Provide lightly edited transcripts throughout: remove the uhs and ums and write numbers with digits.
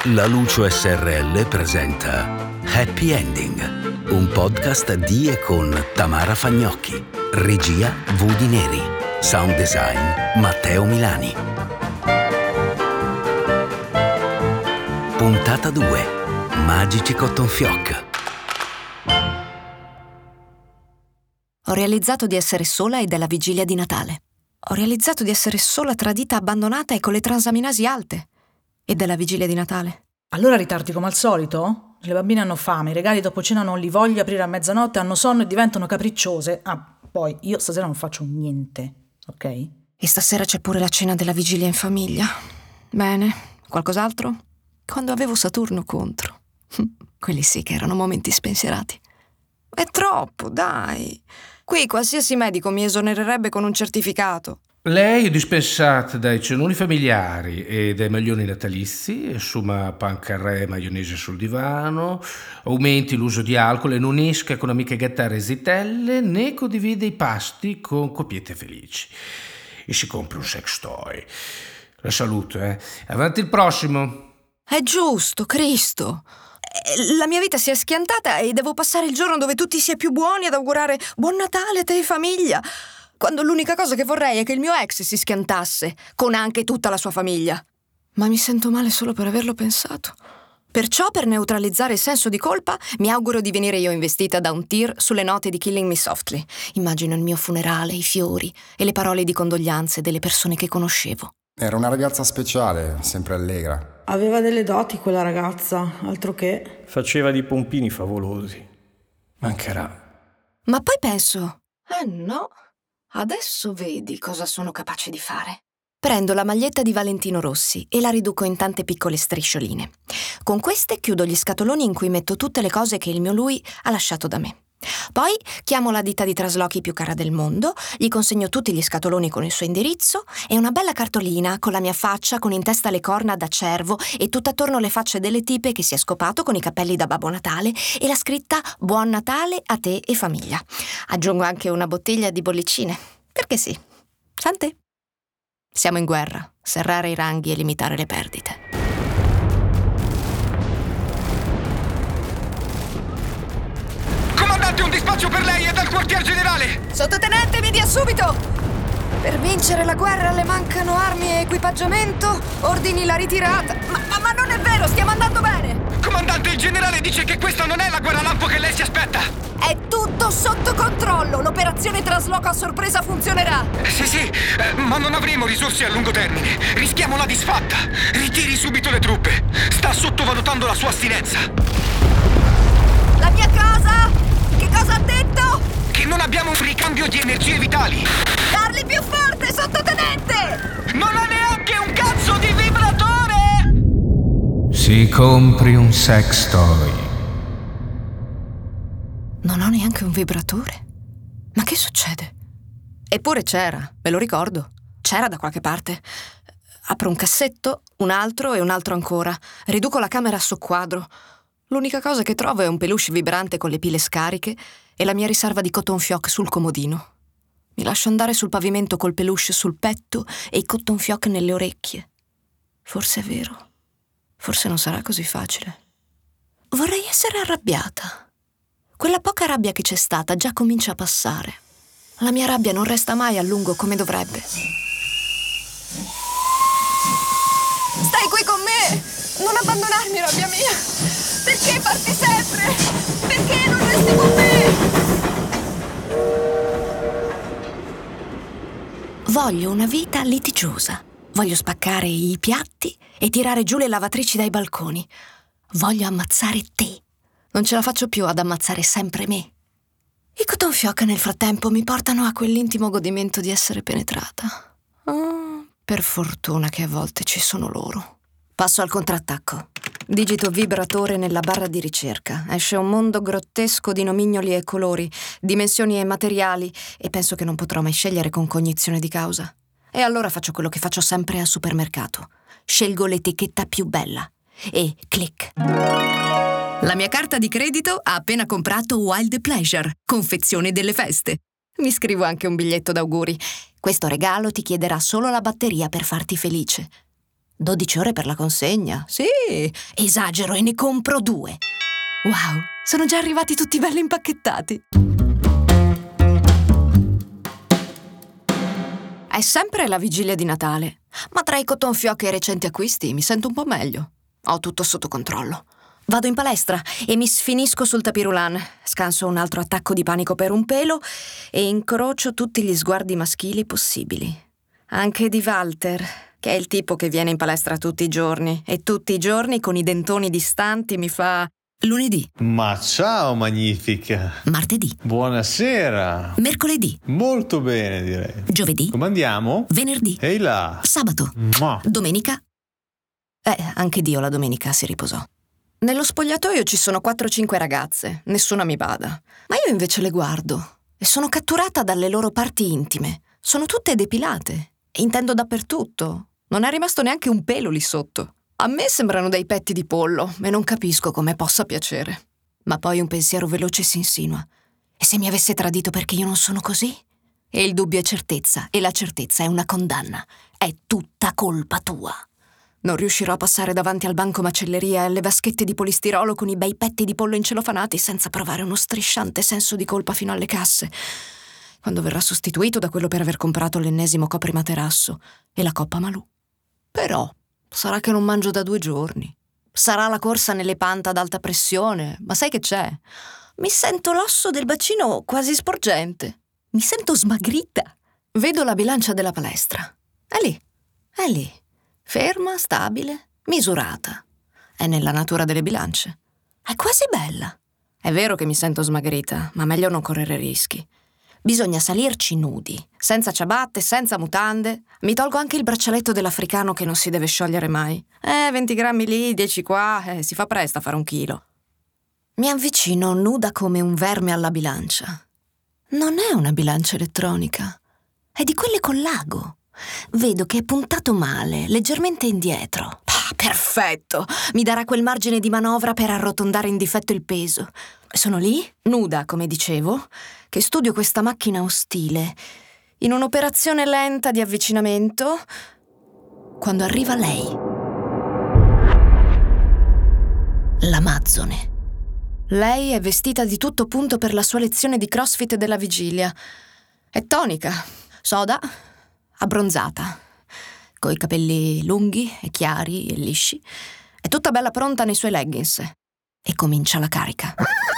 La Lucio SRL presenta Happy Ending, un podcast di e con Tamara Fagnocchi, regia Vudi Neri, sound design Matteo Milani. Puntata 2. Magici Cotton Fioc. Ho realizzato di essere sola ed è la vigilia di Natale. Ho realizzato di essere sola, tradita, abbandonata e con le transaminasi alte. Ed è la vigilia di Natale. Allora ritardi come al solito? Le bambine hanno fame, i regali dopo cena non li voglio aprire a mezzanotte, hanno sonno e diventano capricciose. Poi io stasera non faccio niente, ok? E stasera c'è pure la cena della vigilia in famiglia. Bene, qualcos'altro? Quando avevo Saturno contro. Quelli sì che erano momenti spensierati. È troppo, dai. Qui qualsiasi medico mi esonererebbe con un certificato. Lei è dispensata dai cenoni familiari e dai maglioni natalizi, assuma pancarré e maionese sul divano, aumenti l'uso di alcol e non esca con amiche gattare e zitelle, né condivide i pasti con coppiette felici. E si compra un sex toy. La saluto, Avanti il prossimo. È giusto, Cristo. La mia vita si è schiantata e devo passare il giorno dove tutti si è più buoni ad augurare Buon Natale a te e famiglia, quando l'unica cosa che vorrei è che il mio ex si schiantasse, con anche tutta la sua famiglia. Ma mi sento male solo per averlo pensato. Perciò, per neutralizzare il senso di colpa, mi auguro di venire io investita da un tir sulle note di Killing Me Softly. Immagino il mio funerale, i fiori e le parole di condoglianze delle persone che conoscevo. Era una ragazza speciale, sempre allegra. Aveva delle doti quella ragazza, altro che. Faceva di pompini favolosi. Mancherà. Ma poi penso, no, adesso vedi cosa sono capace di fare. Prendo la maglietta di Valentino Rossi e la riduco in tante piccole striscioline. Con queste chiudo gli scatoloni in cui metto tutte le cose che il mio lui ha lasciato da me. Poi chiamo la ditta di traslochi più cara del mondo, gli consegno tutti gli scatoloni con il suo indirizzo e una bella cartolina con la mia faccia, con in testa le corna da cervo e tutt'attorno le facce delle tipe che si è scopato con i capelli da Babbo Natale e la scritta Buon Natale a te e famiglia. Aggiungo anche una bottiglia di bollicine, perché sì. Sante? Siamo in guerra, serrare i ranghi e limitare le perdite. Comandante, un dispaccio per lei e dal quartier generale! Sottotenente, mi dia subito! Per vincere la guerra le mancano armi e equipaggiamento? Ordini la ritirata. Ma non è vero, stiamo andando bene! Comandante, il generale dice che questa non è la guerra lampo che lei si aspetta! È tutto sotto controllo! L'operazione trasloco a sorpresa funzionerà! Sì, ma non avremo risorse a lungo termine. Rischiamo la disfatta. Ritiri subito le truppe. Sta sottovalutando la sua astinenza. La mia casa? Che cosa ha detto? Che non abbiamo un ricambio di energie vitali. Parli più forte, sottotenente! Non ha neanche un cazzo di vibratore! Si compri un sex toy. Non ho neanche un vibratore? Ma che succede? Eppure c'era, me lo ricordo. C'era da qualche parte. Apro un cassetto, un altro e un altro ancora. Riduco la camera a soqquadro. L'unica cosa che trovo è un peluche vibrante con le pile scariche e la mia riserva di cotton fioc sul comodino. Mi lascio andare sul pavimento col peluche sul petto e i cotton fioc nelle orecchie. Forse è vero. Forse non sarà così facile. Vorrei essere arrabbiata. Quella poca rabbia che c'è stata già comincia a passare. La mia rabbia non resta mai a lungo come dovrebbe. Stai qui con me! Non abbandonarmi, rabbia mia! Perché parti sempre? Perché non resti con me? Voglio una vita litigiosa. Voglio spaccare i piatti e tirare giù le lavatrici dai balconi. Voglio ammazzare te. Non ce la faccio più ad ammazzare sempre me. I cotton fioc nel frattempo mi portano a quell'intimo godimento di essere penetrata. Per fortuna che a volte ci sono loro. Passo al contrattacco. Digito vibratore nella barra di ricerca. Esce un mondo grottesco di nomignoli e colori, dimensioni e materiali, e penso che non potrò mai scegliere con cognizione di causa. E allora faccio quello che faccio sempre al supermercato. Scelgo l'etichetta più bella. E clic. La mia carta di credito ha appena comprato Wild Pleasure, confezione delle feste. Mi scrivo anche un biglietto d'auguri. Questo regalo ti chiederà solo la batteria per farti felice. 12 ore per la consegna. Sì, esagero e ne compro 2. Wow, sono già arrivati tutti belli impacchettati. È sempre la vigilia di Natale, ma tra i cotton fioc e i recenti acquisti mi sento un po' meglio. Ho tutto sotto controllo. Vado in palestra e mi sfinisco sul tapirulan, scanso un altro attacco di panico per un pelo e incrocio tutti gli sguardi maschili possibili. Anche di Walter, che è il tipo che viene in palestra tutti i giorni e tutti i giorni con i dentoni distanti mi fa... Lunedì. Ma ciao magnifica. Martedì. Buonasera. Mercoledì. Molto bene direi. Giovedì. Come andiamo? Venerdì. Ehi là. Sabato. Mua. Domenica. Anche Dio la domenica si riposò. Nello spogliatoio ci sono 4-5 ragazze, nessuna mi bada. Ma io invece le guardo e sono catturata dalle loro parti intime. Sono tutte depilate e intendo dappertutto. Non è rimasto neanche un pelo lì sotto. A me sembrano dei petti di pollo e non capisco come possa piacere. Ma poi un pensiero veloce si insinua. E se mi avesse tradito perché io non sono così? E il dubbio è certezza, e la certezza è una condanna. È tutta colpa tua. Non riuscirò a passare davanti al banco macelleria e alle vaschette di polistirolo con i bei petti di pollo incelofanati senza provare uno strisciante senso di colpa fino alle casse, quando verrà sostituito da quello per aver comprato l'ennesimo coprimaterasso e la coppa Malù. Però sarà che non mangio da 2 giorni. Sarà la corsa nelle panta ad alta pressione, ma sai che c'è? Mi sento l'osso del bacino quasi sporgente. Mi sento smagrita. Vedo la bilancia della palestra. È lì. Ferma, stabile, misurata. È nella natura delle bilance. È quasi bella. È vero che mi sento smagrita, ma meglio non correre rischi. Bisogna salirci nudi, senza ciabatte, senza mutande. Mi tolgo anche il braccialetto dell'africano che non si deve sciogliere mai. 20 grammi lì, 10 qua, si fa presto a fare 1 chilo. Mi avvicino nuda come un verme alla bilancia. Non è una bilancia elettronica, è di quelle con l'ago. Vedo che è puntato male, leggermente indietro. Perfetto! Mi darà quel margine di manovra per arrotondare in difetto il peso. Sono lì, nuda, come dicevo, che studio questa macchina ostile, in un'operazione lenta di avvicinamento, quando arriva lei. L'Amazzone. Lei è vestita di tutto punto per la sua lezione di CrossFit della vigilia. È tonica, soda, abbronzata, coi capelli lunghi e chiari e lisci. È tutta bella pronta nei suoi leggings. E comincia la carica.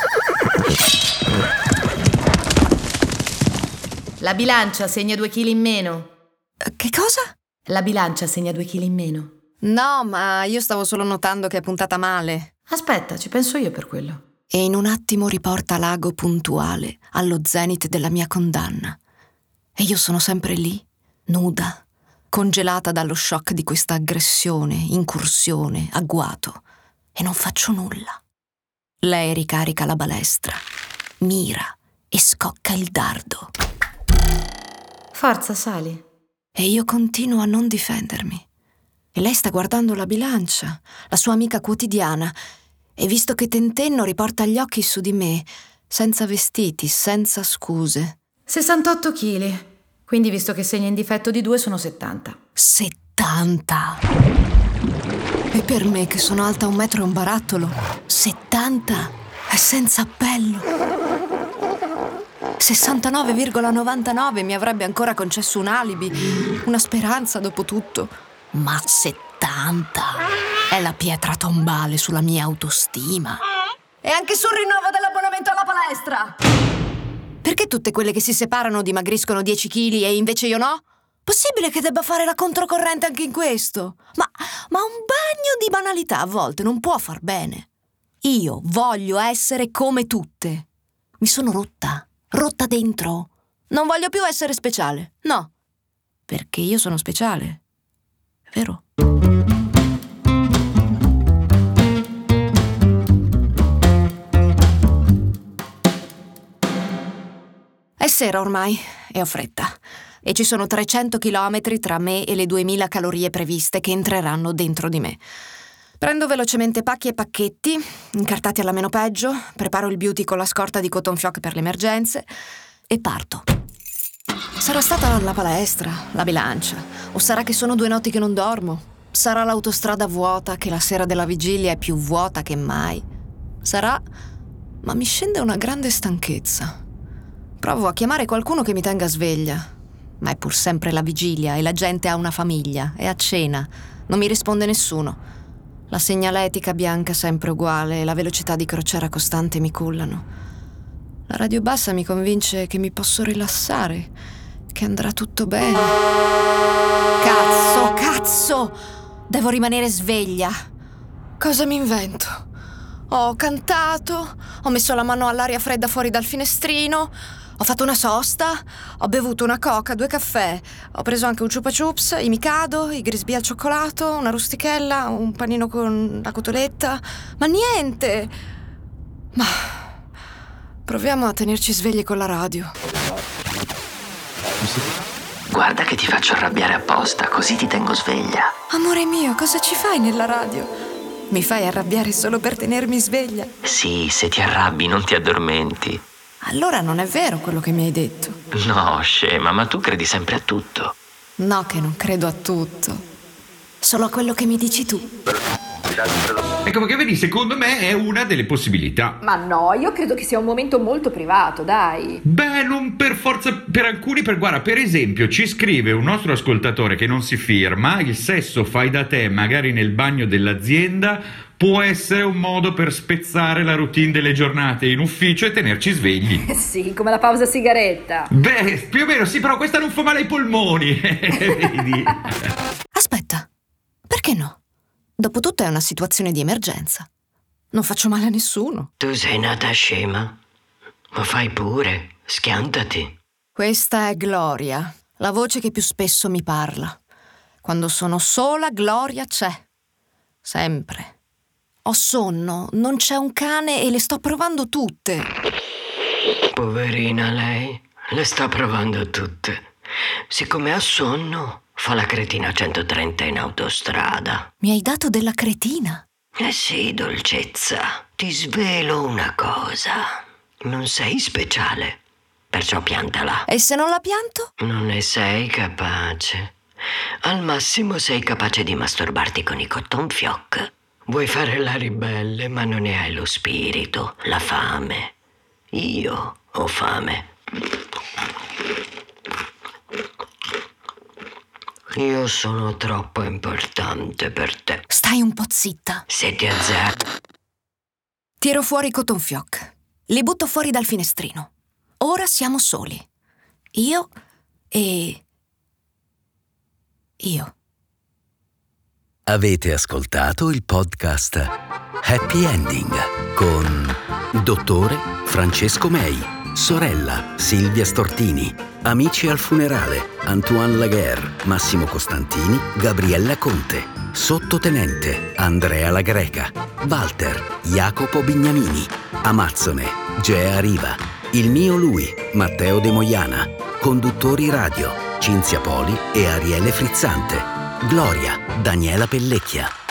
La bilancia segna 2 chili in meno. Che cosa? La bilancia segna 2 chili in meno. No, ma io stavo solo notando che è puntata male. Aspetta, ci penso io per quello. E in un attimo riporta l'ago puntuale allo zenit della mia condanna. E io sono sempre lì, nuda, congelata dallo shock di questa aggressione, incursione, agguato. E non faccio nulla. Lei ricarica la balestra, mira e scocca il dardo. Forza, sali. E io continuo a non difendermi. E lei sta guardando la bilancia, la sua amica quotidiana, e visto che tentenno riporta gli occhi su di me, senza vestiti, senza scuse. 68 chili. Quindi visto che segna in difetto di 2 sono 70. 70! E per me che sono alta 1 metro e un barattolo, 70 è senza appello. 69,99 mi avrebbe ancora concesso un alibi, una speranza dopo tutto. Ma 70 è la pietra tombale sulla mia autostima. E anche sul rinnovo dell'abbonamento alla palestra. Perché tutte quelle che si separano dimagriscono 10 kg e invece io no? Possibile che debba fare la controcorrente anche in questo? Ma un bagno di banalità a volte non può far bene. Io voglio essere come tutte. Mi sono rotta dentro. Non voglio più essere speciale, no. Perché io sono speciale, vero? È sera ormai e ho fretta. E ci sono 300 chilometri tra me e le 2000 calorie previste che entreranno dentro di me. Prendo velocemente pacchi e pacchetti, incartati alla meno peggio, preparo il beauty con la scorta di cotton fioc per le emergenze e parto. Sarà stata la palestra, la bilancia, o sarà che sono 2 notti che non dormo. Sarà l'autostrada vuota, che la sera della vigilia è più vuota che mai. Sarà, ma mi scende una grande stanchezza. Provo a chiamare qualcuno che mi tenga sveglia, ma è pur sempre la vigilia e la gente ha una famiglia, è a cena, non mi risponde nessuno. La segnaletica bianca sempre uguale e la velocità di crociera costante mi cullano. La radio bassa mi convince che mi posso rilassare, che andrà tutto bene. Cazzo! Devo rimanere sveglia. Cosa mi invento? Ho cantato, ho messo la mano all'aria fredda fuori dal finestrino, ho fatto una sosta, ho bevuto una coca, 2 caffè, ho preso anche un chupa chups, i Mikado, i Grisbì al cioccolato, una rustichella, un panino con la cotoletta, ma niente! Ma proviamo a tenerci svegli con la radio. Guarda che ti faccio arrabbiare apposta, così ti tengo sveglia. Amore mio, cosa ci fai nella radio? Mi fai arrabbiare solo per tenermi sveglia? Sì, se ti arrabbi non ti addormenti. Allora non è vero quello che mi hai detto. No, scema, ma tu credi sempre a tutto. No, che non credo a tutto. Solo a quello che mi dici tu. Ecco, che vedi, secondo me è una delle possibilità. Ma no, io credo che sia un momento molto privato, dai. Beh, non per forza, per alcuni, guarda, per esempio, ci scrive un nostro ascoltatore che non si firma: il sesso fai da te, magari nel bagno dell'azienda, può essere un modo per spezzare la routine delle giornate in ufficio e tenerci svegli. Sì, come la pausa sigaretta. Beh, più o meno sì, però questa non fa male ai polmoni. Vedi? Aspetta, perché no? Dopotutto è una situazione di emergenza. Non faccio male a nessuno. Tu sei nata scema, ma fai pure, schiantati. Questa è Gloria, la voce che più spesso mi parla. Quando sono sola, Gloria c'è. Sempre. Ho sonno, non c'è un cane e le sto provando tutte. Poverina lei, le sta provando tutte. Siccome ha sonno, fa la cretina a 130 in autostrada. Mi hai dato della cretina? Eh sì, dolcezza. Ti svelo una cosa. Non sei speciale, perciò piantala. E se non la pianto? Non ne sei capace. Al massimo sei capace di masturbarti con i cotton fioc. Vuoi fare la ribelle, ma non ne hai lo spirito, la fame. Io ho fame. Io sono troppo importante per te. Stai un po' zitta. Se ti azzardi. Tiro fuori i cotton fioc. Li butto fuori dal finestrino. Ora siamo soli. Io e... io. Avete ascoltato il podcast Happy Ending con Dottore Francesco Mei, sorella Silvia Stortini, amici al funerale Antoine Laguerre, Massimo Costantini, Gabriella Conte, sottotenente Andrea La Greca, Walter Jacopo Bignamini, Amazzone Gea Riva, il mio lui Matteo De Moiana, conduttori radio Cinzia Poli e Ariele Frizzante, Gloria Daniela Pellecchia.